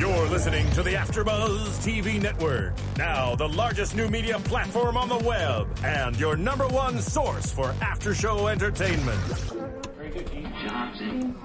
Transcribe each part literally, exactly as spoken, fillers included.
You're listening to the AfterBuzz T V Network, now the largest new media platform on the web, and your number one source for after-show entertainment. Very good, Dean Johnson.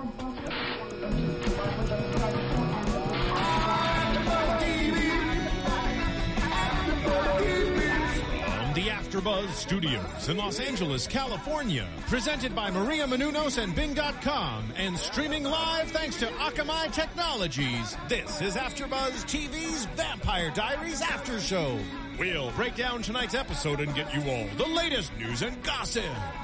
The AfterBuzz Studios in Los Angeles, California. Presented by Maria Menounos and Bing dot com and streaming live thanks to Akamai Technologies. This is AfterBuzz T V's Vampire Diaries After Show. We'll break down tonight's episode and get you all the latest news and gossip.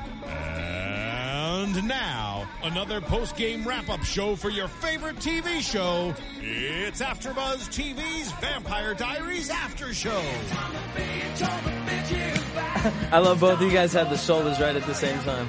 And now, another post-game wrap-up show for your favorite T V show. It's AfterBuzz T V's Vampire Diaries After Show. I love both of you guys have the shoulders right at the same time.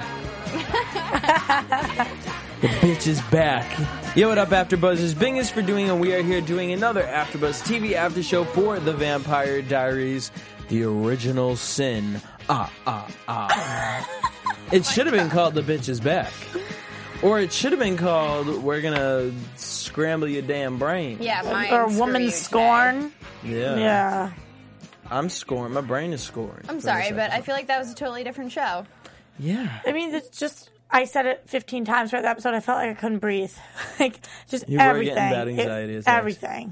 The bitch is back. Yo, what up, AfterBuzzers? Bing is for doing, and we are here doing another AfterBuzz T V after show for The Vampire Diaries, The Original Sin. Ah, ah, ah. It should have been called The Bitch is Back. Or it should have been called We're Gonna Scramble Your Damn Brain. Yeah, mine. Or Woman Scorn. Yeah. Yeah. I'm scoring. My brain is scoring. I'm sorry, but I feel like that was a totally different show. Yeah. I mean, it's just, I said it fifteen times for the episode. I felt like I couldn't breathe. Like, just You were everything. getting bad anxiety. It, as well. everything.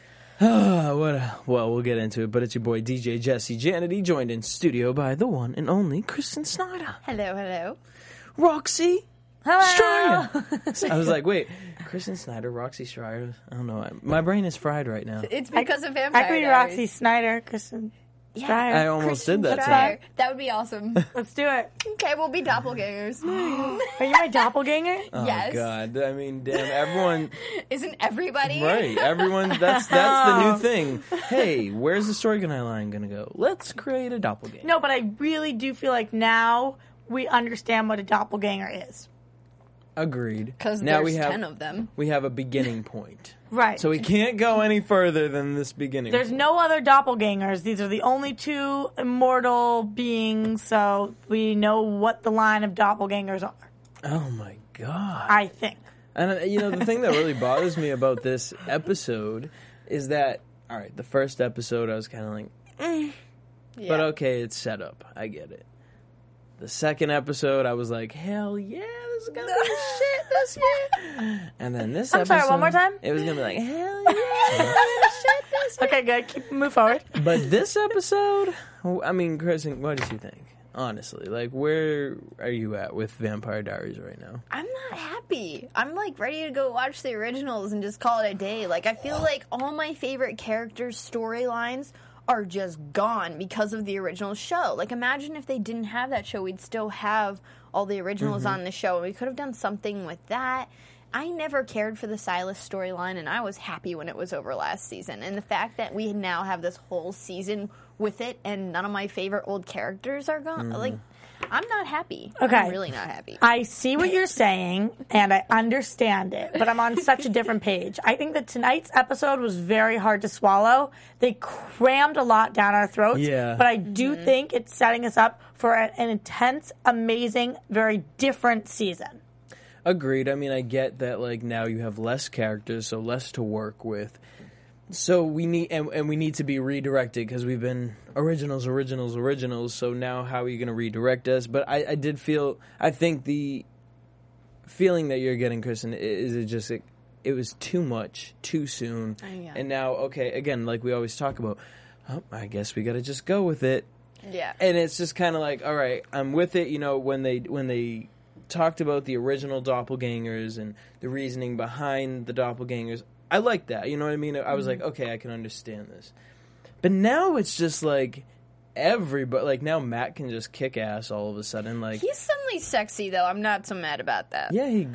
what a, well, we'll get into it, but it's your boy D J Jesse Janity, joined in studio by the one and only Kristen Snyder. Hello, hello. Roxy Hello. Stryer. I was like, wait, Kristen Snyder, Roxy Stryer. I don't know. I, my brain is fried right now. It's because of Vampire I could be Diaries. Roxy Snyder, Kristen Yeah. Stryer. I almost Kristen did that. Stryer. Too. That would be awesome. Let's do it. Okay, we'll be doppelgangers. Are you my doppelganger? Oh, Yes. God. I mean, damn, everyone. Isn't everybody? Right. Everyone. That's that's the new thing. Hey, where's the storyline going to go? Let's create a doppelganger. No, but I really do feel like now we understand what a doppelganger is. Agreed. Because now there's we have, ten of them. We have a beginning point. Right. So we can't go any further than this beginning. There's no other doppelgangers. These are the only two immortal beings, so we know what the line of doppelgangers are. Oh my God. I think. And, uh, you know, the thing that really bothers me about this episode is that, all right, the first episode I was kind of like, eh. Yeah. But okay, it's set up. I get it. The second episode, I was like, hell yeah, this is going to be shit this year. And then this I'm episode. sorry, one more time? It was going to be like, hell yeah, this is gonna be shit this year. Okay, good. Keep move forward. But this episode, I mean, Kristen, what did you think? Honestly, like, where are you at with Vampire Diaries right now? I'm not happy. I'm like ready to go watch the originals and just call it a day. Like, I feel like all my favorite characters' storylines are just gone because of the original show. Like, imagine if they didn't have that show, we'd still have all the originals Mm-hmm. on the show, and we could have done something with that. I never cared for the Silas storyline, and I was happy when it was over last season. And the fact that we now have this whole season with it, and none of my favorite old characters are gone, Mm. like, I'm not happy. Okay. I'm really not happy. I see what you're saying, and I understand it, but I'm on such a different page. I think that tonight's episode was very hard to swallow. They crammed a lot down our throats, Yeah. but I do think it's setting us up for a, an intense, amazing, very different season. Agreed. I mean, I get that, like, now you have less characters, so less to work with. So we need, and, and we need to be redirected because we've been originals, originals, originals. So now how are you going to redirect us? But I, I did feel, I think the feeling that you're getting, Kristen, is it just, it, it was too much, too soon. Oh, yeah. And now, okay, again, like we always talk about, oh, I guess we got to just go with it. Yeah. And it's just kind of like, all right, I'm with it. You know, when they, when they talked about the original doppelgangers and the reasoning behind the doppelgangers, I like that. You know what I mean? I was like, okay, I can understand this. But now it's just like everybody, like now Matt can just kick ass all of a sudden. Like He's suddenly sexy, though. I'm not so mad about that. yeah, he.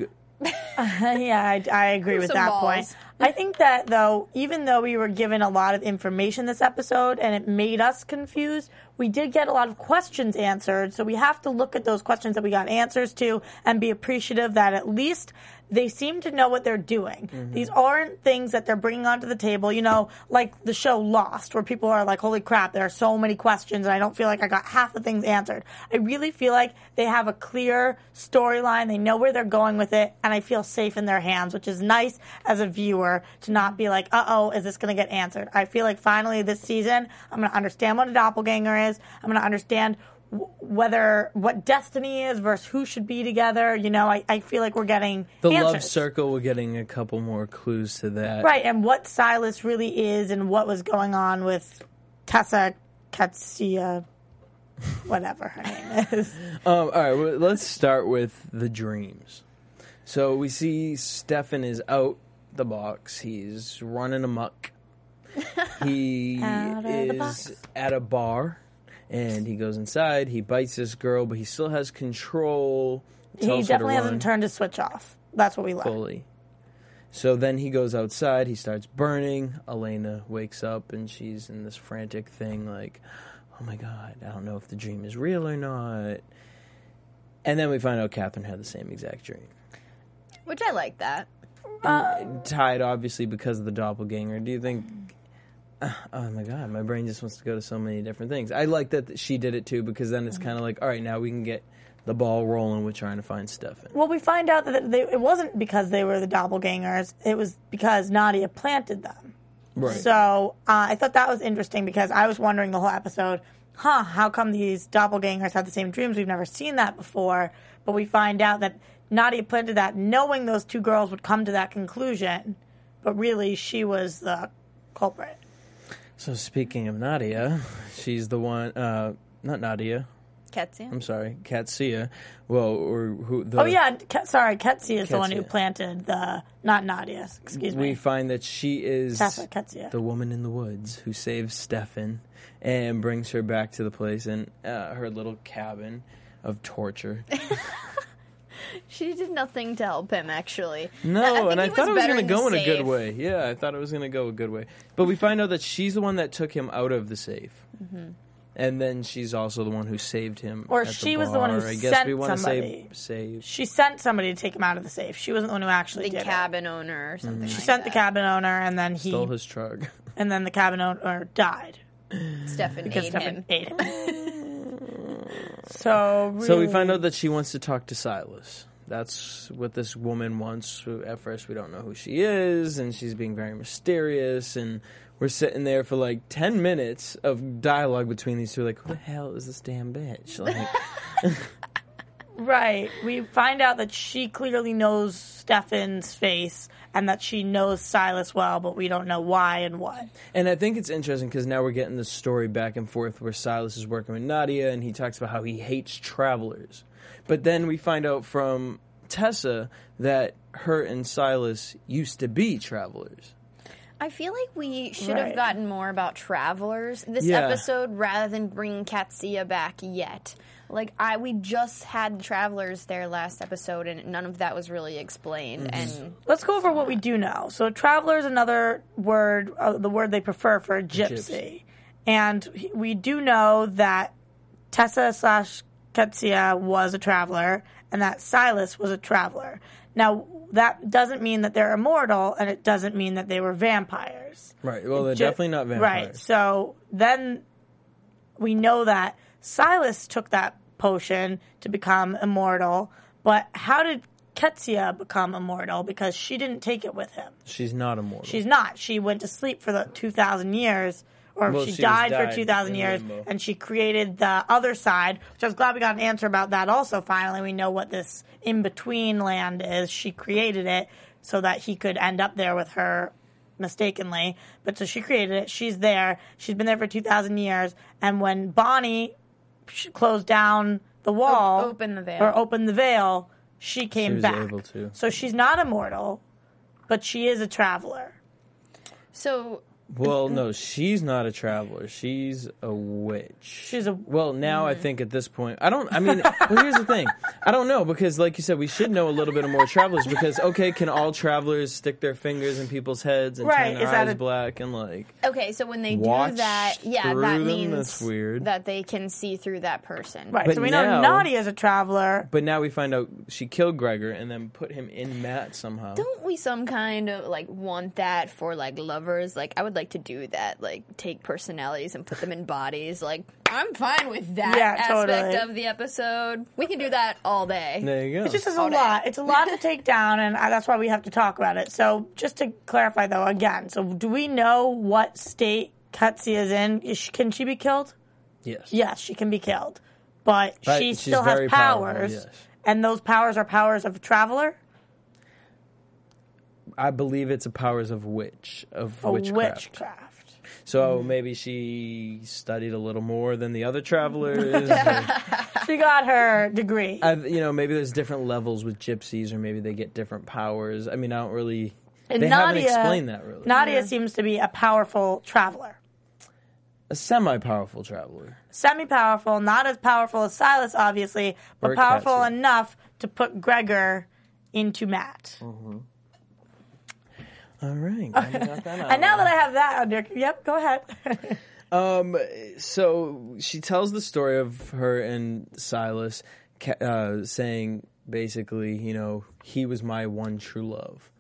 Yeah, I, I agree with Some that balls. point. I think that, though, even though we were given a lot of information this episode and it made us confused, we did get a lot of questions answered. So we have to look at those questions that we got answers to and be appreciative that at least they seem to know what they're doing. Mm-hmm. These aren't things that they're bringing onto the table, you know, like the show Lost, where people are like, holy crap, there are so many questions and I don't feel like I got half the things answered. I really feel like they have a clear storyline. They know where they're going with it, and I feel safe in their hands, which is nice as a viewer to not be like, uh-oh, is this going to get answered? I feel like finally this season, I'm going to understand what a doppelganger is. I'm going to understand whether what destiny is versus who should be together. You know, I, I feel like we're getting the answers. Love Circle. We're getting a couple more clues to that, right? And what Silas really is, and what was going on with Tessa Katsia, whatever her name is. um, all right, well, let's start with the dreams. So we see Stefan is out the box. He's running amok. He is at a bar. And he goes inside, he bites this girl, but he still has control. He definitely hasn't turned his switch off. That's what we learned. Fully. So then he goes outside, he starts burning. Elena wakes up, and she's in this frantic thing like, oh my God, I don't know if the dream is real or not. And then we find out Catherine had the same exact dream. Which I like that. Uh, Tied, obviously, because of the doppelganger. Do you think... Oh my God, my brain just wants to go to so many different things. I like that she did it too, because then it's kind of like, all right, now we can get the ball rolling with trying to find Stefan. Well, we find out that they, it wasn't because they were the doppelgangers. It was because Nadia planted them. Right. So uh, I thought that was interesting, because I was wondering the whole episode, huh, how come these doppelgangers have the same dreams? We've never seen that before. But we find out that Nadia planted that knowing those two girls would come to that conclusion. But really, she was the culprit. So speaking of Nadia, she's the one, uh, not Nadia. Katsia. I'm sorry, Katsia. Well, or who? The, oh yeah, Ke- sorry, Ketsia is Ketsia. the one who planted the, not Nadia, excuse me. We find that she is Tessa, Ketsia. the woman in the woods who saves Stefan and brings her back to the place in uh, her little cabin of torture. She did nothing to help him, actually. No, I and I he thought it was going to go in a safe. good way. Yeah, I thought it was going to go a good way. But we find out that she's the one that took him out of the safe. Mm-hmm. And then she's also the one who saved him. Or at the she was bar. the one who I guess sent we want somebody. to say save. She sent somebody to take him out of the safe. She wasn't the one who actually The did cabin owner or something it. She like sent that. the cabin owner, and then he... Stole his truck. And then the cabin owner died. Stefan Because ate Stefan him. ate him. so, really... So we find out that she wants to talk to Silas. That's what this woman wants. At first, we don't know who she is, and she's being very mysterious, and we're sitting there for like ten minutes of dialogue between these two, like, who the hell is this damn bitch? Like, right. We find out that she clearly knows Stefan's face, and that she knows Silas well, but we don't know why and what. and I think it's interesting because now we're getting this story back and forth where Silas is working with Nadia, and he talks about how he hates travelers. But then we find out from Tessa that her and Silas used to be travelers. I feel like we should Right. have gotten more about travelers this Yeah. episode rather than bringing Katsia back yet. Like, I we just had the travelers there last episode, and none of that was really explained. Mm-hmm. And Let's go over what we do know. So, traveler is another word, uh, the word they prefer for a gypsy. Gypsy. And he- we do know that Tessa slash Ketsia was a traveler, and that Silas was a traveler. Now, that doesn't mean that they're immortal, and it doesn't mean that they were vampires. Right. Well, they're Ju- definitely not vampires. Right. So then we know that Silas took that potion to become immortal, but how did Ketsia become immortal? Because she didn't take it with him. She's not immortal. She's not. She went to sleep for the two thousand years, or Well, she, she died, died for two thousand in years, limbo. and she created the other side, which I was glad we got an answer about that also. Finally, we know what this in-between land is. She created it so that he could end up there with her mistakenly. But so she created it. She's there. She's been there for two thousand years. And when Bonnie sh- closed down the wall, opened the veil. or opened the veil, she came She was back. able to. So she's not immortal, but she is a traveler. so Well, no, she's not a traveler. She's a witch. She's a... Well, now I think at this point, I don't, I mean, well, here's the thing. I don't know, because like you said, we should know a little bit more travelers, because, okay, can all travelers stick their fingers in people's heads and Right, turn their is that eyes a- black and like... Okay, so when they Watch do that, yeah, through that them? means That's weird. that they can see through that person. Right, But so we now- know Nadia's a traveler. But now we find out she killed Gregor and then put him in Matt somehow. Don't we some kind of like want that for like lovers? Like I would like to do that, like take personalities and put them in bodies. Like I'm fine with that Yeah, aspect totally. of the episode. We can do that all day. There you go. It just is a All day. lot. It's a lot to take down, and I, that's why we have to talk about it. So just to clarify, though, again, so do we know what state Katsia is in? Is she, can she be killed? Yes. Yes, she can be killed. But Right, she she's still has very powerful, powers, yes. and those powers are powers of a traveler? I believe it's a powers of witch, of A witchcraft. witchcraft. So maybe she studied a little more than the other travelers. or- She got her degree. I've, you know, maybe there's different levels with gypsies, or maybe they get different powers. I mean, I don't really. And they Nadia, haven't explained that really. Nadia seems to be a powerful traveler. A semi-powerful traveler. Semi-powerful, not as powerful as Silas, obviously, but Or powerful Katsia. enough to put Gregor into Matt. All right. glad we got that out. And now that I have that under, yep, go ahead. Um, so she tells the story of her and Silas, ca- uh, saying basically, you know, he was my one true love,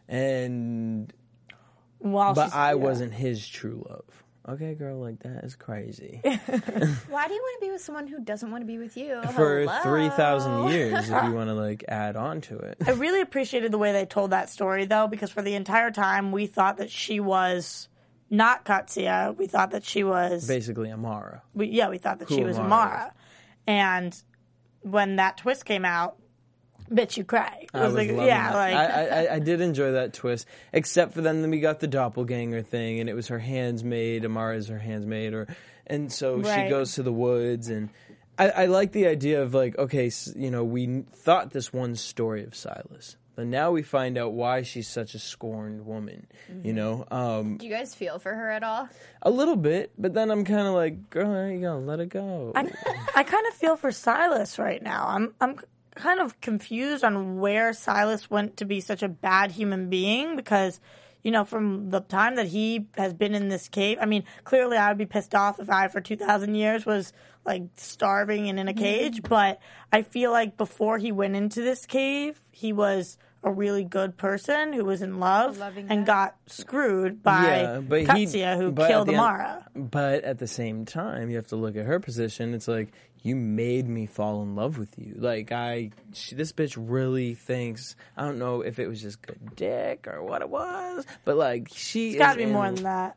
and While but she's- I yeah. wasn't his true love. Okay, girl, like that is crazy. Why do you want to be with someone who doesn't want to be with you? For Hello? three thousand years, if you want to like add on to it. I really appreciated the way they told that story, though, because for the entire time we thought that she was not Katsia. We thought that she was Basically, Amara. We, yeah, we thought that Who she was Amara Amara. And when that twist came out, bitch, you cry. It I was like, loving yeah, that. like I, I, I did enjoy that twist, except for then we got the doppelganger thing, and it was her hands made. Amara's her hands made, or and so Right. she goes to the woods, and I, I like the idea of like, okay, s- you know, we thought this one story of Silas, but now we find out why she's such a scorned woman. You know, um, Do you guys feel for her at all? a little bit, but then I'm kind of like, girl, there you go, let it go. I, I kind of feel for Silas right now. I'm I'm kind of confused on where Silas went to be such a bad human being because, you know, from the time that he has been in this cave, I mean, clearly I would be pissed off if I, for two thousand years, was like starving and in a cage, but I feel like before he went into this cave, he was a really good person who was in love loving and guy. got screwed by Yeah, but he- Katsia, who but at killed the end- Amara. But at the same time, you have to look at her position. It's like, you made me fall in love with you. Like, I, she, this bitch really thinks, I don't know if it was just good dick or what it was, but like, she It's got to is be more in- than that.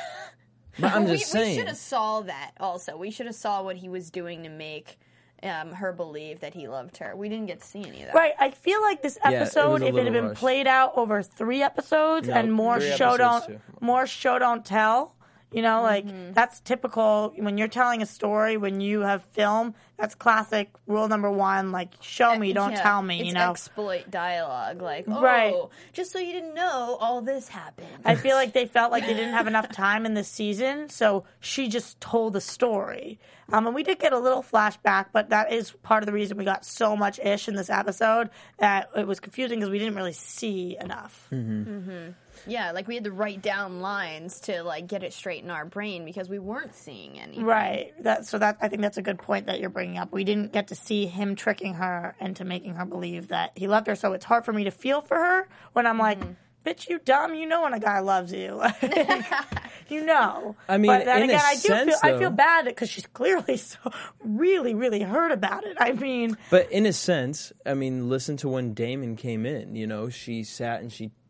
But I'm we, just we saying. should have saw that also. We should have saw what he was doing to make um, her believe that he loved her. We didn't get to see any of that. Right, I feel like this it was episode, a if it had little been rushed. played out over three episodes No, and more three show episodes don't, too. more show don't tell, you know, like Mm-hmm. that's typical when you're telling a story. When you have film, that's classic rule number one. Like, show me, don't Yeah, tell me. It's You know, exploit dialogue. Like, oh, Right. just so you didn't know, all this happened. I feel like they felt like they didn't have enough time in this season, so she just told the story. Um, and we did get a little flashback, but that is part of the reason we got so much ish in this episode that it was confusing because we didn't really see enough. Yeah, like we had to write down lines to like get it straight in our brain because we weren't seeing any. Right. That so that I think that's a good point that you're bringing up. We didn't get to see him tricking her into making her believe that he loved her, so it's hard for me to feel for her when I'm like, bitch, you dumb. You know when a guy loves you. You know. I mean, but then in a again, I do sense, feel I feel though- bad because she's clearly so really, really hurt about it. I mean, But in a sense, I mean, listen to when Damon came in. You know, she sat and she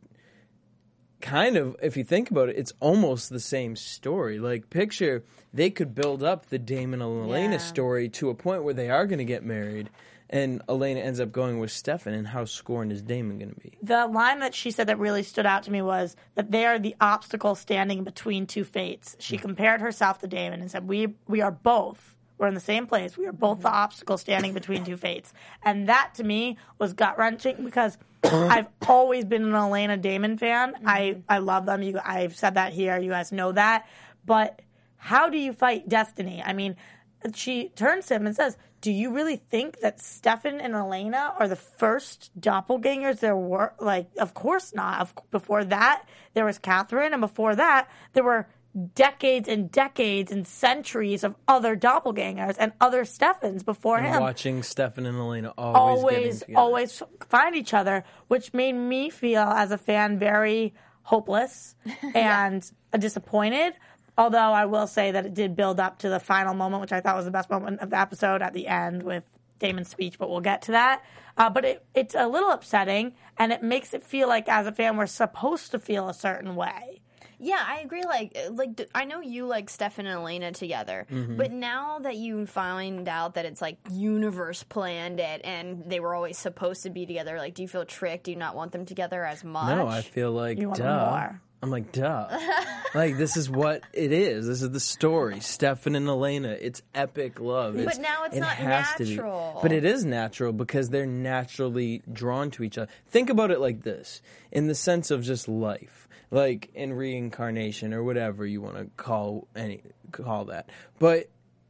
kind of, if you think about it, it's almost the same story. Like, picture they could build up the Damon and Elena Yeah. story to a point where they are going to get married, and Elena ends up going with Stefan. And how scorned is Damon going to be? the line that she said that really stood out to me was that they are the obstacle standing between two fates. She compared herself to Damon and said, "We we are both. We're in the same place. We are both the obstacle standing between two fates. And that, to me, was gut-wrenching because I've always been an Elena Damon fan. Mm-hmm. I, I love them. You, I've said that here. You guys know that. But how do you fight destiny? I mean, she turns to him and says, do you really think that Stefan and Elena are the first doppelgangers there were? Like, of course not. Of, before that, there was Catherine, and before that, there were decades and decades and centuries of other doppelgangers and other Stefans before and him. Watching Stefan and Elena always always, always find each other, which made me feel, as a fan, very hopeless and yeah. disappointed. Although I will say that it did build up to the final moment, which I thought was the best moment of the episode at the end with Damon's speech, but we'll get to that. Uh, but it, it's a little upsetting, and it makes it feel like, as a fan, we're supposed to feel a certain way. Yeah, I agree. Like, like I know you like Stefan and Elena together, mm-hmm. but now that you find out that it's like universe planned it and they were always supposed to be together, like, do you feel tricked? Do you not want them together as much? No, I feel like, you want duh. them more. I'm like, duh. Like, this is what it is. This is the story. Stefan and Elena. It's epic love. It's, but now it's it not has natural. To be. But it is natural because they're naturally drawn to each other. Think about it like this, in the sense of just life, like in reincarnation or whatever you want to call any call that. But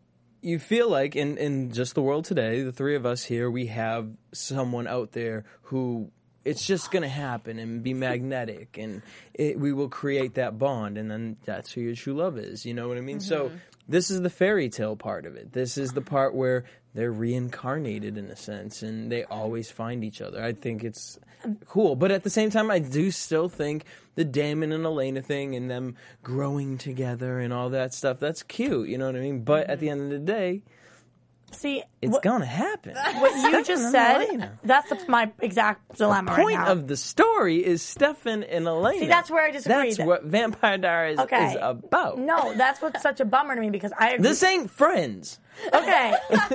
you feel like in, in just the world today, the three of us here, we have someone out there who it's just going to happen and be magnetic, and it, we will create that bond, and then that's who your true love is. You know what I mean? Mm-hmm. So this is the fairy tale part of it. This is the part where they're reincarnated in a sense, and they always find each other. I think it's cool. But at the same time, I do still think the Damon and Elena thing and them growing together and all that stuff, that's cute. You know what I mean? But mm-hmm. at the end of the day, See, it's what, gonna happen. What you just said, that's my exact dilemma right now. The point of the story is Stefan and Elena. See, that's where I disagree. That's what Vampire Diaries okay. is about. No, that's what's such a bummer to me because I agree. This ain't Friends. Okay.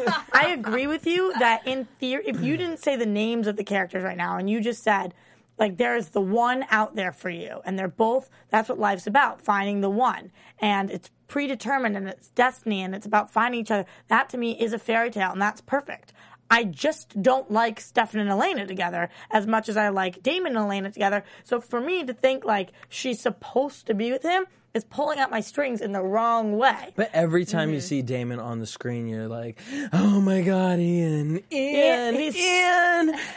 I agree with you that in theory, if you didn't say the names of the characters right now and you just said, like, there's the one out there for you, and they're both, that's what life's about, finding the one. And it's predetermined, and it's destiny, and it's about finding each other. That, to me, is a fairy tale, and that's perfect. I just don't like Stefan and Elena together as much as I like Damon and Elena together. So for me to think, like, she's supposed to be with him is pulling out my strings in the wrong way. But every time mm-hmm. you see Damon on the screen, you're like, oh my God, Ian, Ian, Ian, Ian, Ian.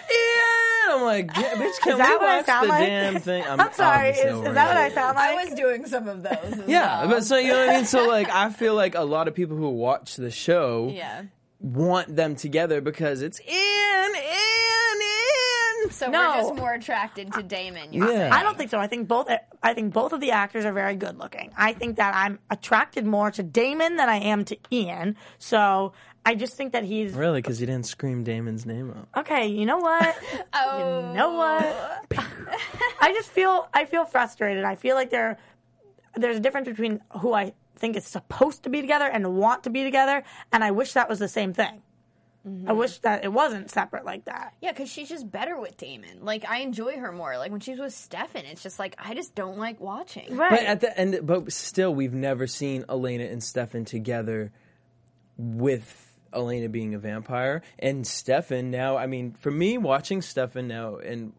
I'm like, yeah, bitch, can we watch the like? damn thing? I'm, I'm sorry, is, is that what I sound like? I was doing some of those. Yeah, well. but so, you know what I mean? So, like, I feel like a lot of people who watch the show yeah. want them together because it's Ian, Ian, Ian. So no. we're just more attracted to Damon. Yeah. Saying. I don't think so. I think both. I think both of the actors are very good looking. I think that I'm attracted more to Damon than I am to Ian. So I just think that he's really because you didn't scream Damon's name out. Okay, you know what? oh, you know what? I just feel. I feel frustrated. I feel like there, there's a difference between who I think is supposed to be together and want to be together, and I wish that was the same thing. Mm-hmm. I wish that it wasn't separate like that. Yeah, because she's just better with Damon. Like, I enjoy her more. Like, when she's with Stefan, it's just like, I just don't like watching. Right. But at the end, but still, we've never seen Elena and Stefan together with Elena being a vampire. And Stefan now, I mean, for me, watching Stefan now, and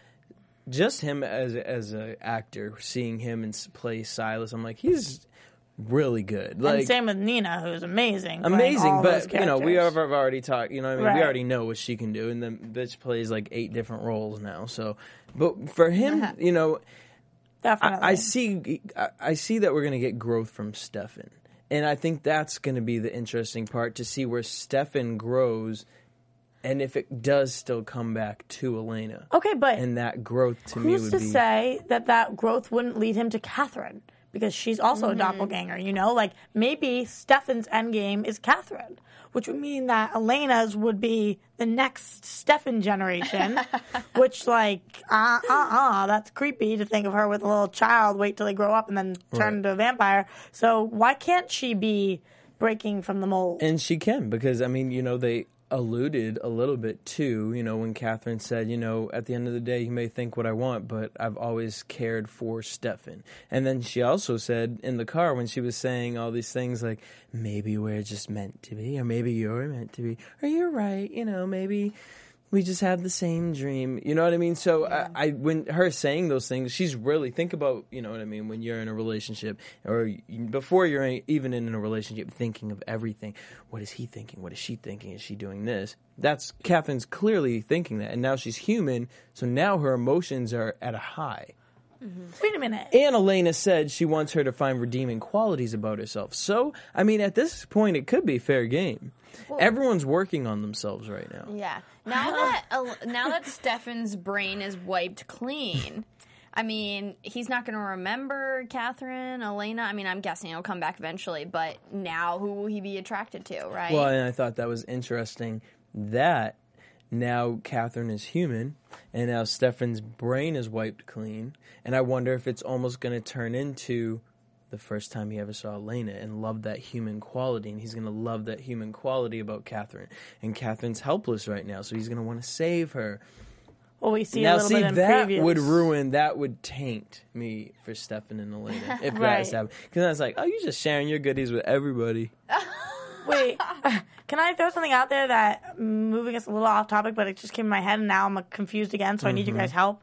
just him as, as an actor, seeing him and play Silas, I'm like, he's really good. Like, and same with Nina, who's amazing. Amazing, but, you know, we have already talked, you know what I mean? Right. We already know what she can do, and the bitch plays like eight different roles now, so. But for him, you know, definitely. I, I see I, I see that we're going to get growth from Stefan, and I think that's going to be the interesting part, to see where Stefan grows, and if it does still come back to Elena. Okay, but and that growth to me would who's to be, say that that growth wouldn't lead him to Catherine? Because she's also mm-hmm. a doppelganger, you know? Like, maybe Stefan's endgame is Catherine, which would mean that Elena's would be the next Stefan generation, which, like, uh, uh, uh, that's creepy to think of her with a little child, wait till they grow up and then turn right. into a vampire. So why can't she be breaking from the mold? And she can, because, I mean, you know, they alluded a little bit to, you know, when Catherine said, you know, at the end of the day, you may think what I want, but I've always cared for Stefan. And then she also said in the car when she was saying all these things like, maybe we're just meant to be, or maybe you're meant to be, or you're right, you know, maybe we just have the same dream. You know what I mean? So yeah. I, I, when her saying those things, she's really, think about, you know what I mean, when you're in a relationship or before you're in, even in a relationship, thinking of everything. What is he thinking? What is she thinking? Is she doing this? That's, Catherine's clearly thinking that. And now she's human. So now her emotions are at a high. Mm-hmm. Wait a minute. And Elena said she wants her to find redeeming qualities about herself. So, I mean, at this point, it could be fair game. Well, everyone's working on themselves right now. Yeah. Now that uh, now that Stefan's brain is wiped clean, I mean, he's not going to remember Catherine, Elena. I mean, I'm guessing he'll come back eventually, but now who will he be attracted to, right? Well, and I thought that was interesting that now Catherine is human, and now Stefan's brain is wiped clean, and I wonder if it's almost going to turn into the first time he ever saw Elena and loved that human quality, and he's going to love that human quality about Catherine. And Catherine's helpless right now, so he's going to want to save her. Well, we see now, a little see, bit in that previous. would ruin, that would taint me for Stefan and Elena if right. that's happening. Because I was like, oh, you're just sharing your goodies with everybody. Wait, can I throw something out there that, moving us a little off topic, but it just came in my head and now I'm confused again, so mm-hmm. I need your guys' help.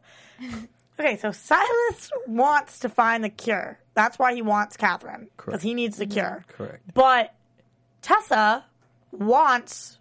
Okay, so Silas wants to find the cure. That's why he wants Catherine, because he needs the cure. Correct. But Tessa wants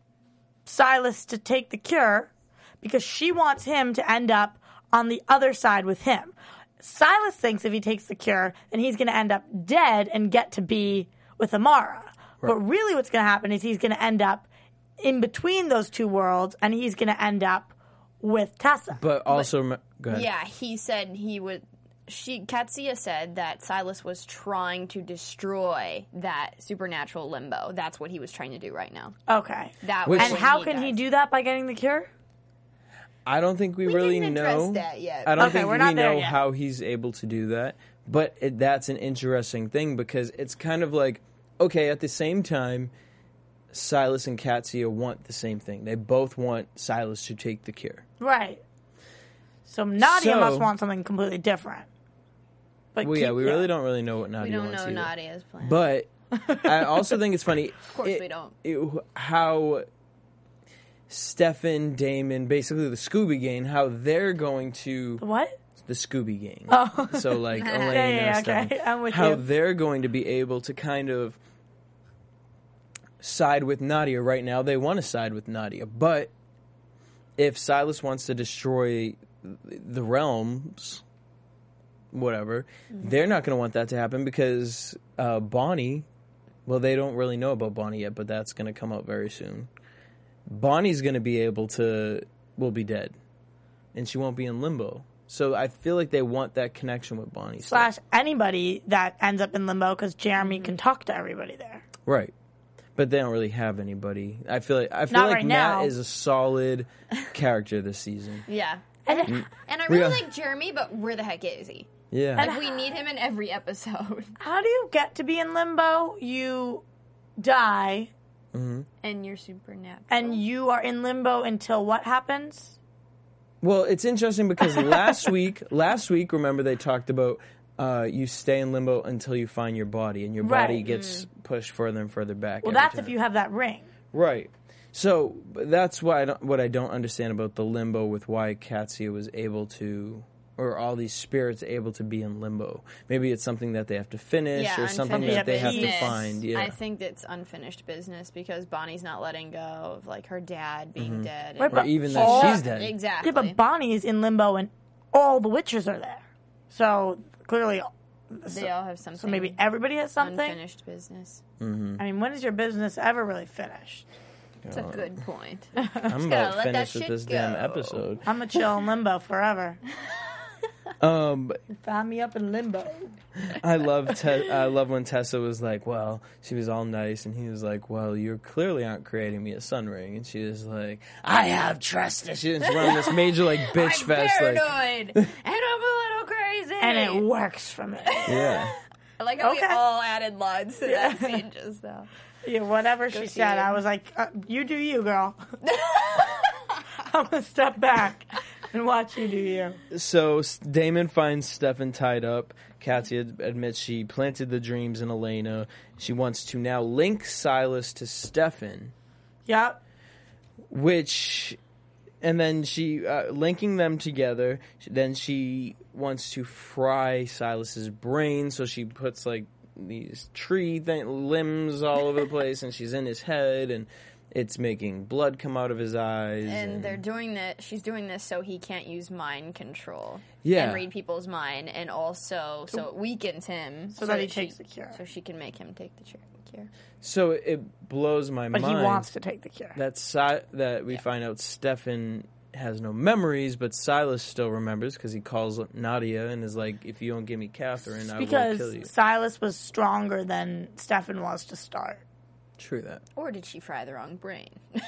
Silas to take the cure because she wants him to end up on the other side with him. Silas thinks if he takes the cure, then he's going to end up dead and get to be with Amara. Right. But really what's going to happen is he's going to end up in between those two worlds, and he's going to end up with Tessa. But also, but, go ahead. Yeah, he said he would. She, Katsuya said that Silas was trying to destroy that supernatural limbo. That's what he was trying to do right now. Okay. That Which, and how he can does. he do that by getting the cure? I don't think we, we really didn't know. Address that yet. I don't okay, think we're we not know there yet. how he's able to do that. But it, that's an interesting thing because it's kind of like, okay, at the same time, Silas and Katsuya want the same thing. They both want Silas to take the cure. Right. So Nadia so, must want something completely different. But well, keep, yeah, we yeah. really don't really know what Nadia we don't wants know either. Nadia's plan. But I also think it's funny. Of course it, we don't. It, how Stefan, Damon, basically the Scooby Gang, how they're going to... What? The Scooby Gang. Oh. So, like, Elena, yeah, yeah, Stefan, okay. I'm with how you. they're going to be able to kind of side with Nadia. Right now, they want to side with Nadia. But if Silas wants to destroy the realms... whatever, mm-hmm. they're not going to want that to happen because uh, Bonnie, well, they don't really know about Bonnie yet, but that's going to come out very soon. Bonnie's going to be able to, will be dead, and she won't be in limbo. So I feel like they want that connection with Bonnie. Slash still. Anybody that ends up in limbo because Jeremy mm-hmm. can talk to everybody there. Right. But they don't really have anybody. I feel like I feel Not like right Matt now. is a solid character this season. Yeah. And, and, and I really like Jeremy, but where the heck is he? Yeah. Like, we need him in every episode. How do you get to be in limbo? You die. Mm-hmm. And you're supernatural. And you are in limbo until what happens? Well, it's interesting because last week, last week, remember they talked about uh, you stay in limbo until you find your body, and your body right. gets mm. pushed further and further back. Well, that's time. If you have that ring. Right. So that's why I don't, what I don't understand about the limbo with why Katsuya was able to, or all these spirits able to be in limbo. Maybe it's something that they have to finish yeah, or something that they have business. to find. Yeah. I think it's unfinished business because Bonnie's not letting go of like her dad being mm-hmm. dead. Right, or even that all, she's dead. Exactly. Yeah, but Bonnie is in limbo and all the witches are there. So clearly... They so, all have something. So maybe everybody has something? Unfinished business. Mm-hmm. I mean, when is your business ever really finished? That's a good point. I'm about finished with this go. damn episode. I'm going to chill in limbo forever. Um, Find me up in limbo. I love Te- I love when Tessa was like, well, she was all nice, and he was like, well, you clearly aren't creating me a sun ring, and she was like, I have trust. And she was running this major like bitch I'm fest, paranoid, like, and I'm a little crazy, and it works for me. Yeah. I like how Okay. we all added lines to that scene just now. Yeah, whatever she see said, you. I was like, uh, you do you, girl. I'm going to step back and watch you do you. So S- Damon finds Stefan tied up. Katya admits she planted the dreams in Elena. She wants to now link Silas to Stefan, Yep. which, and then she, uh, linking them together, then she wants to fry Silas's brain, so she puts, like, these tree th- limbs all over the place, and she's in his head, and it's making blood come out of his eyes. And they're doing that. She's doing this so he can't use mind control. Yeah. And read people's mind, and also so it weakens him, So that he she- takes the cure. So she can make him take the cure. cure. So it blows my But mind. he wants to take the cure. that si- that we find out Stefan has no memories, but Silas still remembers because he calls Nadia and is like, "If you don't give me Catherine, I will kill you." Because Silas was stronger than Stefan was to start. True that. Or did she fry the wrong brain?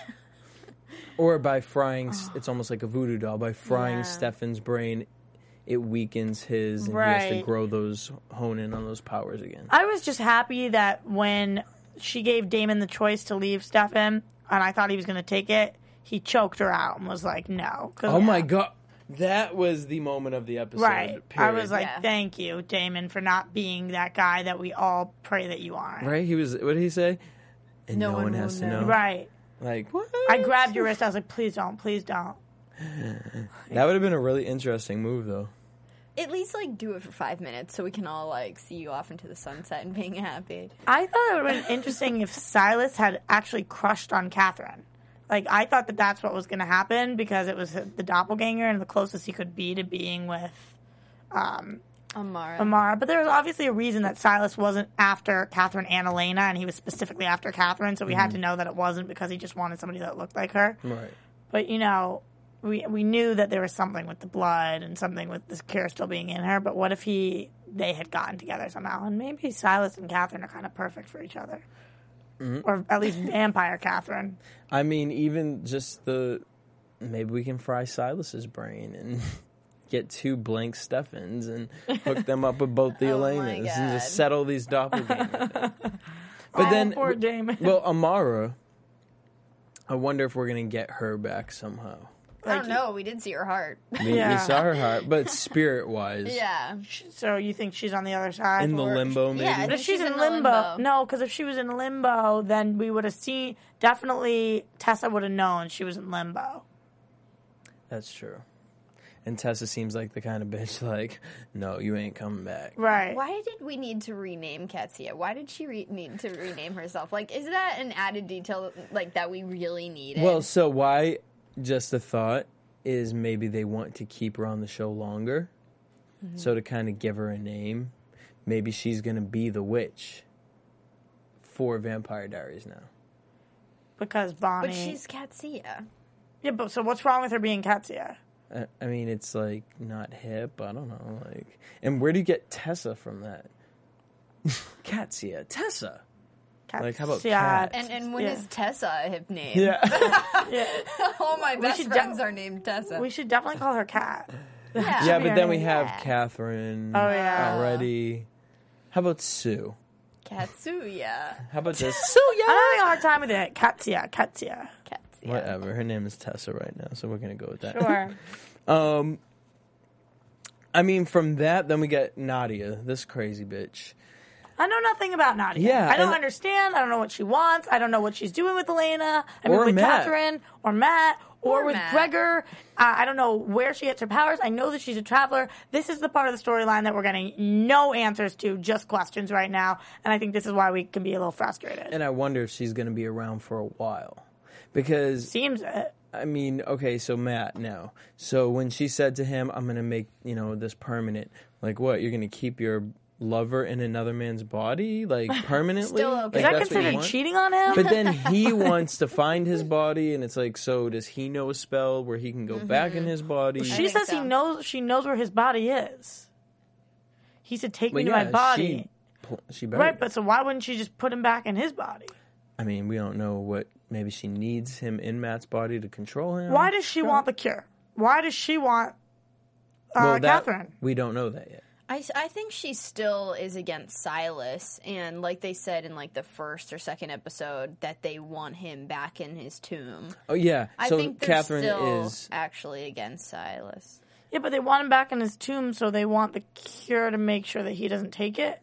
Or by frying, s it's almost like a voodoo doll. By frying Yeah. Stefan's brain, it weakens his, and he has to Right. grow those, hone in on those powers again. I was just happy that when she gave Damon the choice to leave Stefan, and I thought he was going to take it, he choked her out and was like, no. 'Cause- Oh my god, that was the moment of the episode. Right. I period. was like, Yeah. thank you, Damon, for not being that guy that we all pray that you aren't. right? He was. What did he say? And no, No one one has will to know. know. Right. Like what? I grabbed your wrist. I was like, please don't, please don't. That would have been a really interesting move, though. At least like do it for five minutes so we can all like see you off into the sunset and being happy. I thought it would have been interesting if Silas had actually crushed on Catherine. Like, I thought that that's what was going to happen because it was the doppelganger and the closest he could be to being with Amara. Amara. But there was obviously a reason that Silas wasn't after Catherine and Elena, and he was specifically after Catherine, so we had to know that it wasn't because he just wanted somebody that looked like her. Right. But, you know, we we knew that there was something with the blood and something with this cure still being in her, but what if he they had gotten together somehow? And maybe Silas and Catherine are kind of perfect for each other. Or at least vampire Catherine. I mean, even just the maybe we can fry Silas's brain and get two blank Stefans and hook them up with both the Oh my Elenas and God. just settle these doppelgangers. But Oh, then, poor Damon. well, Amara, I wonder if we're gonna get her back somehow. I don't know. We did see her heart. We, Yeah. we saw her heart, but spirit wise, Yeah. So you think she's on the other side? in the Or- limbo, maybe. Yeah, But if She's she's, in in the limbo, limbo. no, because if she was in limbo, then we would have seen, definitely Tessa would have known she was in limbo. That's true. And Tessa seems like the kind of bitch like, no, you ain't coming back. Right. Why did we need to rename Katsia? Why did she re- need to rename herself? Like, is that an added detail like that we really needed? Well, so why? Just a thought is maybe they want to keep her on the show longer, Mm-hmm. so to kind of give her a name, maybe she's gonna be the witch for Vampire Diaries now. Because Bonnie. but she's Katsia. Yeah, but so what's wrong with her being Katsia? I, I mean, it's like not hip. I don't know. Like, and where do you get Tessa from that? Katsia, Tessa. Like, how about Katsia. Kat? And and when Yeah. is Tessa a hip name? Yeah. Yeah. All my best should friends def- are named Tessa. We should definitely call her Kat. yeah. yeah, be but her then we name. have Yeah. Catherine. Oh, yeah. Already. How about Sue? Katsuya. How about this? I'm having a hard time with it. Katsia. Katsia. Katsia. Whatever. Her name is Tessa right now, so we're gonna go with that. Sure. Um, I mean, from that, then we get Nadia, this crazy bitch. I know nothing about Nadia. Yeah, I don't and- understand. I don't know what she wants. I don't know what she's doing with Elena. I mean, Or with Matt. Catherine or Matt or, Or with Matt. Gregor. Uh, I don't know where she gets her powers. I know that she's a traveler. This is the part of the storyline that we're getting no answers to, just questions right now. And I think this is why we can be a little frustrated. And I wonder if she's gonna be around for a while, because Seems it. I mean, okay, so Matt now. So when she said to him, "I'm gonna make you know this permanent," like what? You're gonna keep your lover in another man's body, like permanently? Still okay. Like, Is that that's what you considered want? cheating on him? But then he wants to find his body, and it's like, so does he know a spell where he can go back in his body? she think says he so. knows. She knows where his body is. He said, "Take Well, me to yeah, my body." She, pl- she better. Right, but so why wouldn't she just put him back in his body? I mean, we don't know what. Maybe she needs him in Matt's body to control him. Why does she want the cure? Why does she want uh, well, that, Catherine? We don't know that yet. I, I think she still is against Silas, and like they said in like the first or second episode, that they want him back in his tomb. Oh yeah, I so think they're Catherine still is actually against Silas. Yeah, but they want him back in his tomb, so they want the cure to make sure that he doesn't take it.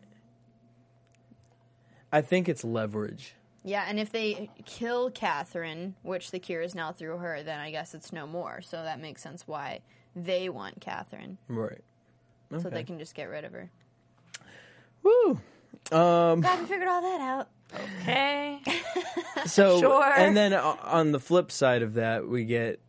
I think it's leverage. Yeah, and if they kill Catherine, which the cure is now through her, then I guess it's no more. So that makes sense why they want Catherine, Right. Okay. so they can just get rid of her. Woo. Um, Glad we figured all that out. Okay. so, Sure. and then uh, on the flip side of that, we get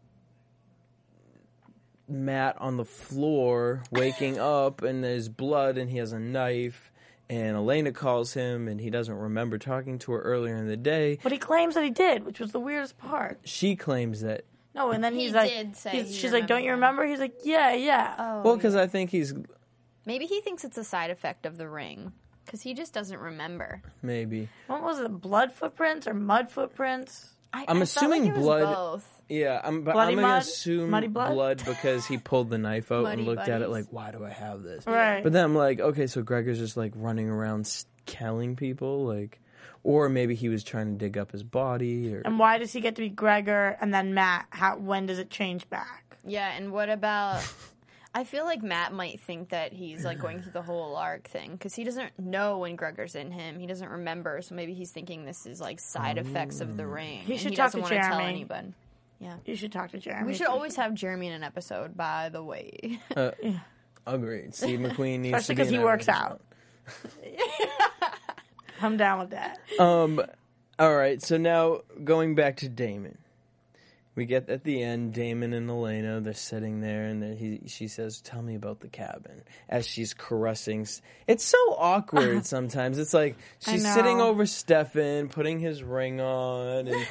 Matt on the floor waking up, and there's blood, and he has a knife. And Elena calls him, and he doesn't remember talking to her earlier in the day. But he claims that he did, which was the weirdest part. She claims that. No, and then He he's like, did say he's- he she's like, "Don't you remembered. remember?" He's like, "Yeah, yeah." Oh, Well, because I think he's maybe he thinks it's a side effect of the ring, because he just doesn't remember. maybe. What was it? Blood footprints or mud footprints? I, I'm I assuming felt like it was blood- Both. Yeah, I'm, but Bloody I'm gonna mud? assume Muddy blood? because he pulled the knife out Muddy and looked at it buddies. like, why do I have this? Right. But then I'm like, okay, so Gregor's just like running around s- killing people, like, or maybe he was trying to dig up his body, or And why does he get to be Gregor and then Matt? How? When does it change back? Yeah, and what about... I feel like Matt might think that he's like going through the whole arc thing, because he doesn't know when Gregor's in him. He doesn't remember, so maybe he's thinking this is like side effects of the ring. He and should he talk doesn't to want to tell Jeremy. anybody. Yeah. You should talk to Jeremy. We should always have Jeremy in an episode, by the way. agreed. Steve McQueen needs Especially to be because he in works that out. I'm down with that. Um, all right, so now going back to Damon. We get at the end, Damon and Elena, they're sitting there, and then he, she says, tell me about the cabin, as she's caressing. It's so awkward sometimes. It's like she's know. sitting over Stefan, putting his ring on, and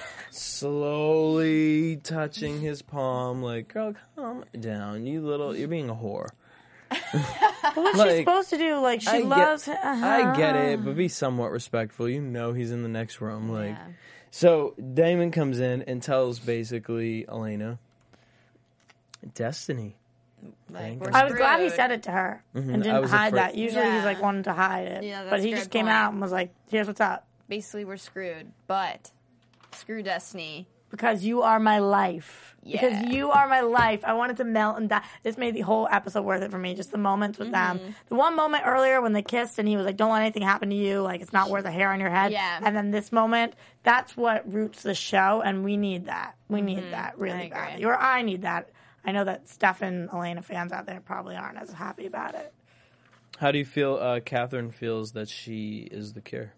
slowly touching his palm, like, girl, calm down. You little, you're being a whore. What's Like, she supposed to do? Like, she I loves get, him. I get it, but be somewhat respectful. You know he's in the next room. Like, Yeah. so Damon comes in and tells basically Elena, Destiny. Like, Thank we're God. I was glad he screwed. said it to her and I didn't was hide afraid- that. Usually he's Yeah. like wanting to hide it. Yeah, that's but he a just good came point. out and was like, here's what's up. Basically, we're screwed, but screw Destiny. Because you are my life. Yeah. Because you are my life. I wanted to melt and die. This made the whole episode worth it for me. Just the moments with Mm-hmm. them. The one moment earlier when they kissed and he was like, don't let anything happen to you. Like, it's not worth a hair on your head. Yeah. And then this moment, that's what roots the show. And we need that. We need that really Mm-hmm. I agree. badly. Or I need that. I know that Steph and Elena fans out there probably aren't as happy about it. How do you feel uh, Catherine feels that she is the cure?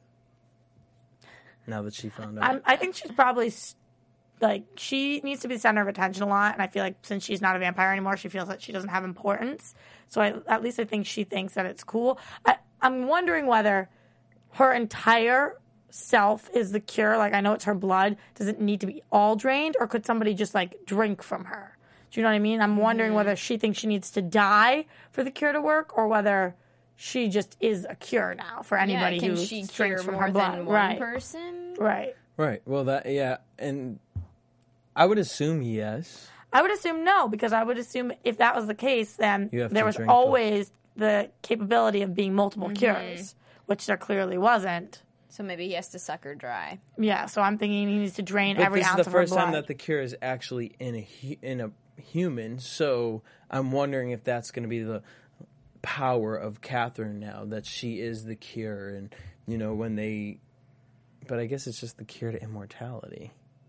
Now that she found out. I'm, I think she's probably s- like she needs to be the center of attention a lot, and I feel like since she's not a vampire anymore, she feels that she doesn't have importance. So I, at least I think she thinks that it's cool. I, I'm wondering whether her entire self is the cure. Like, I know it's her blood. Does it need to be all drained, or could somebody just like drink from her? Do you know what I mean? I'm wondering whether she thinks she needs to die for the cure to work, or whether she just is a cure now for anybody yeah, can who she drinks cure from more her blood. than one right. person? Right. right. Well, that, yeah. And I would assume yes. I would assume no, because I would assume if that was the case, then You have there to was drink the- always the capability of being multiple cures, which there clearly wasn't. So maybe he has to suck her dry. Yeah, so I'm thinking he needs to drain But every this is ounce the of her first blood. time that the cure is actually in a hu- in a human. So I'm wondering if that's going to be the power of Catherine now, that she is the cure, and you know when they. But I guess it's just the cure to immortality,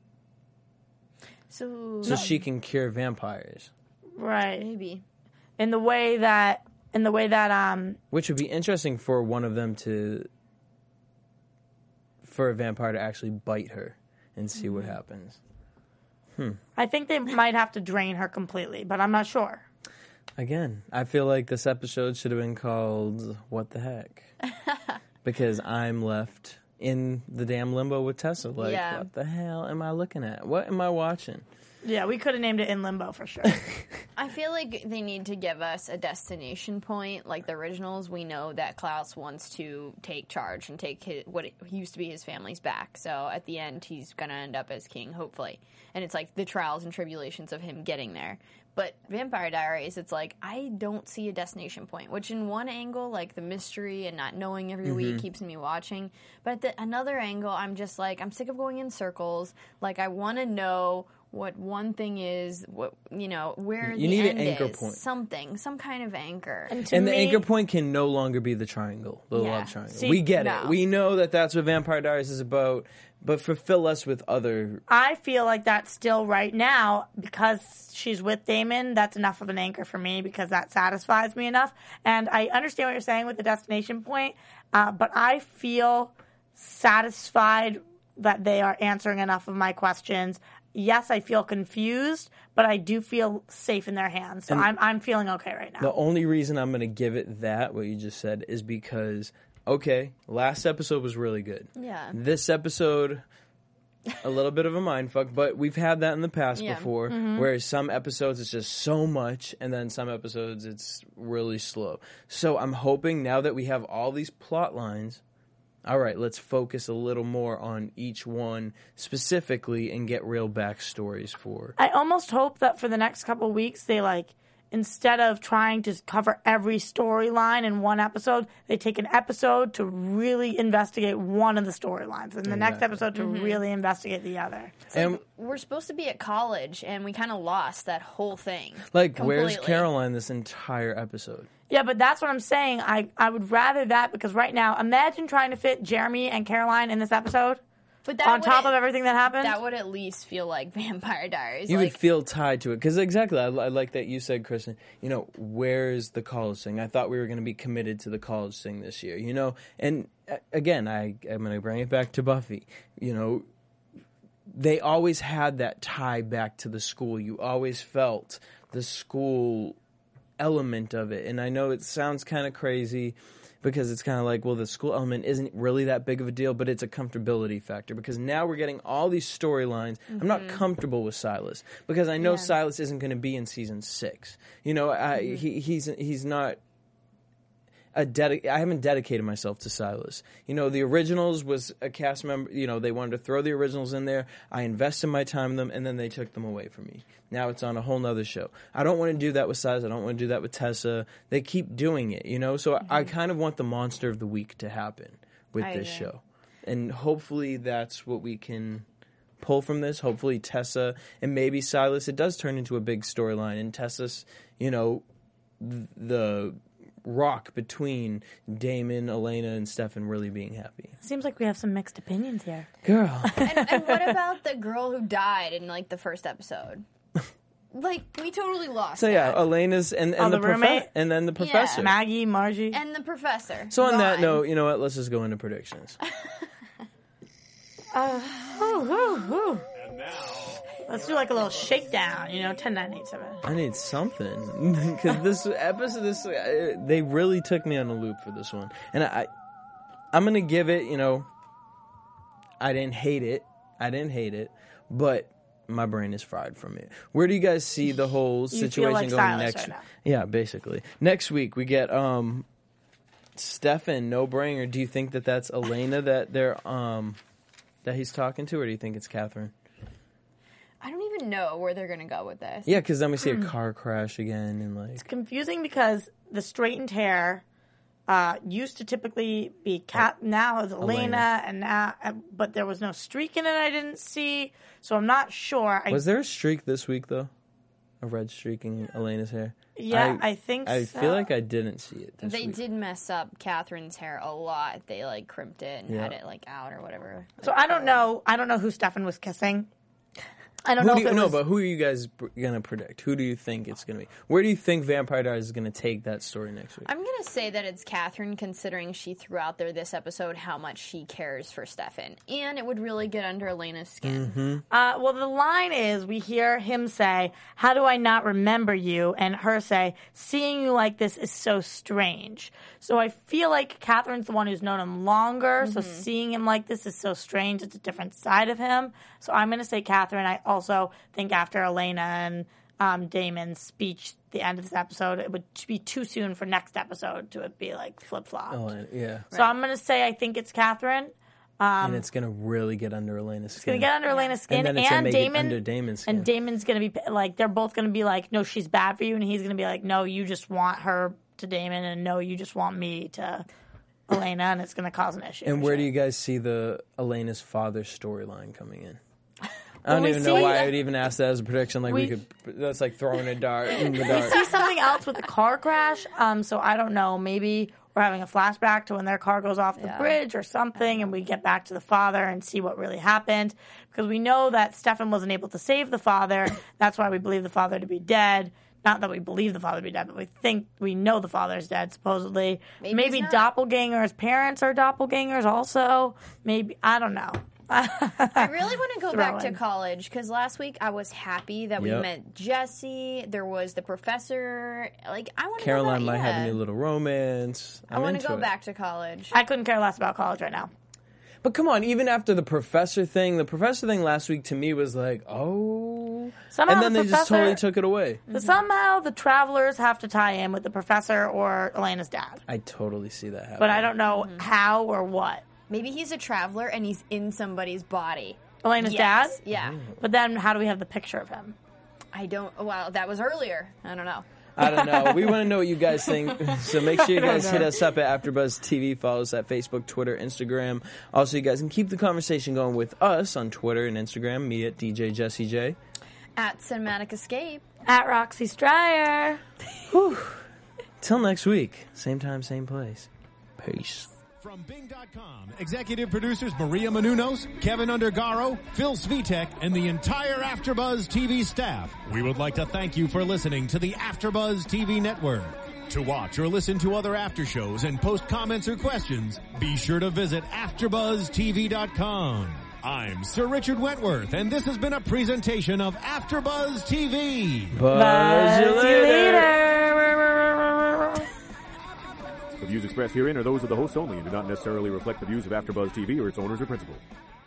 So, so she can cure vampires, right. maybe. In the way that in the way that um which would be interesting for one of them to. For a vampire to actually bite her and see what happens. I think they might have to drain her completely, but I'm not sure. Again, I feel like this episode should have been called "What the Heck," because I'm left in the damn limbo with Tessa. Like, Yeah. what the hell am I looking at? What am I watching? Yeah, we could have named it In Limbo for sure. I feel like they need to give us a destination point. Like the originals, we know that Klaus wants to take charge and take his, what used to be his family's back. So at the end, he's going to end up as king, hopefully. And it's like the trials and tribulations of him getting there. But Vampire Diaries, it's like, I don't see a destination point, which in one angle, like the mystery and not knowing every mm-hmm. week keeps me watching. But at the, another angle, I'm just like, I'm sick of going in circles. Like, I want to know what one thing is, what you know, where you the need end an anchor is. point. Something, some kind of anchor. And, and me, the anchor point can no longer be the triangle, the yeah. love triangle. See, we get no. it. We know that that's what Vampire Diaries is about, but fulfill us with other... I feel like that's still right now, because she's with Damon, that's enough of an anchor for me, because that satisfies me enough. And I understand what you're saying with the destination point, uh, but I feel satisfied that they are answering enough of my questions. Yes, I feel confused, but I do feel safe in their hands. So I'm I'm feeling okay right now. The only reason I'm going to give it that, what you just said, is because, okay, last episode was really good. Yeah. This episode, a little bit of a mindfuck, but we've had that in the past Yeah. before, Mm-hmm. where some episodes it's just so much, and then some episodes it's really slow. So I'm hoping now that we have all these plot lines, all right, let's focus a little more on each one specifically and get real backstories for. I almost hope that for the next couple of weeks, they like, instead of trying to cover every storyline in one episode, they take an episode to really investigate one of the storylines, and the next Exactly. episode to Mm-hmm. really investigate the other. And We're supposed to be at college, and we kind of lost that whole thing. like, where's completely. Caroline this entire episode? Yeah, but that's what I'm saying. I, I would rather that, because right now, imagine trying to fit Jeremy and Caroline in this episode But that on would top at- of everything that happened. That would at least feel like Vampire Diaries. You like, would feel tied to it. Because exactly, I, I like that you said, Kristen, you know, where's the college thing? I thought we were going to be committed to the college thing this year, you know? And uh, again, I, I'm going to bring it back to Buffy. You know, they always had that tie back to the school. You always felt the school element of it. And I know it sounds kind of crazy, because it's kind of like, well, the school element isn't really that big of a deal, but it's a comfortability factor, because now we're getting all these storylines. Mm-hmm. I'm not comfortable with Silas, because I know Yeah. Silas isn't going to be in season six. You know, I, Mm-hmm. he, he's he's not a dedi- I haven't dedicated myself to Silas. You know, the originals was a cast member. You know, they wanted to throw the originals in there. I invested my time in them, and then they took them away from me. Now it's on a whole nother show. I don't want to do that with Silas. I don't want to do that with Tessa. They keep doing it, you know? So mm-hmm. I, I kind of want the monster of the week to happen with I this agree. show. And hopefully that's what we can pull from this. Hopefully Tessa and maybe Silas, it does turn into a big storyline. And Tessa's, you know, th- the rock between Damon, Elena, and Stefan really being happy. Seems like we have some mixed opinions here. Girl. and, and what about the girl who died in like the first episode? Like, we totally lost. So yeah, that. Elena's and, and Oh, the, the profe- roommate? and then the professor. Maggie, Margie. and the professor. So on that Gone. note, you know what? Let's just go into predictions. Ooh, ooh, ooh. Let's do like a little shakedown, you know, ten, nine, eight, seven. I need something, because this episode, this uh, they really took me on a loop for this one, and I, I'm gonna give it. You know, I didn't hate it. I didn't hate it, but my brain is fried from it. Where do you guys see the whole You situation feel like going Silas next? right now. Yeah, basically. Next week we get um, Stefan, no brainer. Do you think that that's Elena that they're um, that he's talking to, or do you think it's Catherine? I don't even know where they're gonna go with this. Yeah, because then we see a car crash again, and like Confusing, because the straightened hair uh, used to typically be Cat. Now it's Elena, Elena. and now, uh, but there was no streak in it. I didn't see, so I'm not sure. I, was there a streak this week though? A red streak in Elena's hair? Yeah, I think I so. feel like I didn't see it this They week. did mess up Catherine's hair a lot. They like crimped it and Yeah. had it like out or whatever. So Like, I don't know. I don't know who Stefan was kissing. I don't Who know do if you, it no, was. but who are you guys pr- gonna predict? Who do you think it's gonna be? Where do you think Vampire Diaries is gonna take that story next week? I'm gonna say that it's Catherine, considering she threw out there this episode how much she cares for Stefan, and it would really get under Elena's skin. Mm-hmm. Uh, well, the line is, we hear him say, "How do I not remember you?" And her say, "Seeing you like this is so strange." So I feel like Catherine's the one who's known him longer, so seeing him like this is so strange. It's a different side of him. So I'm going to say Catherine. I also think after Elena and um, Damon's speech, the end of this episode, it would be too soon for next episode to be like flip flop. Oh, yeah. So I'm going to say I think it's Catherine. Um, and it's going to really get under Elena's skin. It's going to get under Elena's skin. And then it's and gonna make it Damon, under Damon's skin. And Damon's going to be like, they're both going to be like, no, she's bad for you. And he's going to be like, no, you just want her to Damon. And no, you just want me to Elena. And it's going to cause an issue. And where do you guys see the Elena's father storyline coming in? I don't Well, we even know see- why I would even ask that as a prediction. Like, we, We- could, that's like throwing a dart in the dark. see something else with the car crash. Um, so I don't know. Maybe we're having a flashback to when their car goes off the Yeah. bridge or something, and we get back to the father and see what really happened. Because we know that Stefan wasn't able to save the father. That's why we believe the father to be dead. Not that we believe the father to be dead, but we think we know the father's dead, supposedly. Maybe Maybe he's not. doppelgangers' parents are doppelgangers also. Maybe, I don't know. I really want to go back to Throwing. college because last week I was happy that we Yep. met Jesse. There was the professor. Like I want to. Caroline go back, might yeah. have a new little romance. I'm I want into to go it. back to college. I couldn't care less about college right now. But come on, even after the professor thing, the professor thing last week to me was like, oh. Somehow and then the they just professor- totally took it away. But somehow the travelers have to tie in with the professor or Elena's dad. I totally see that happening. But I don't know Mm-hmm. how or what. Maybe he's a traveler and he's in somebody's body. Elena's Yes. dad? Yeah. But then how do we have the picture of him? I don't. Well, that was earlier. I don't know. I don't know. We want to know what you guys think. So make sure you guys hit us up at AfterBuzz T V. Follow us at Facebook, Twitter, Instagram. Also, you guys can keep the conversation going with us on Twitter and Instagram. Me at D J Jesse J. At Cinematic Escape. At Roxy Stryer. Till next week. Same time, same place. Peace. From Bing dot com, executive producers Maria Menounos, Kevin Undergaro, Phil Svitek, and the entire AfterBuzz T V staff, we would like to thank you for listening to the AfterBuzz T V network. To watch or listen to other after shows and post comments or questions, be sure to visit After Buzz T V dot com. I'm Sir Richard Wentworth, and this has been a presentation of AfterBuzz T V. Buzz you See you later. later. The views expressed herein are those of the hosts only and do not necessarily reflect the views of AfterBuzz T V or its owners or principals.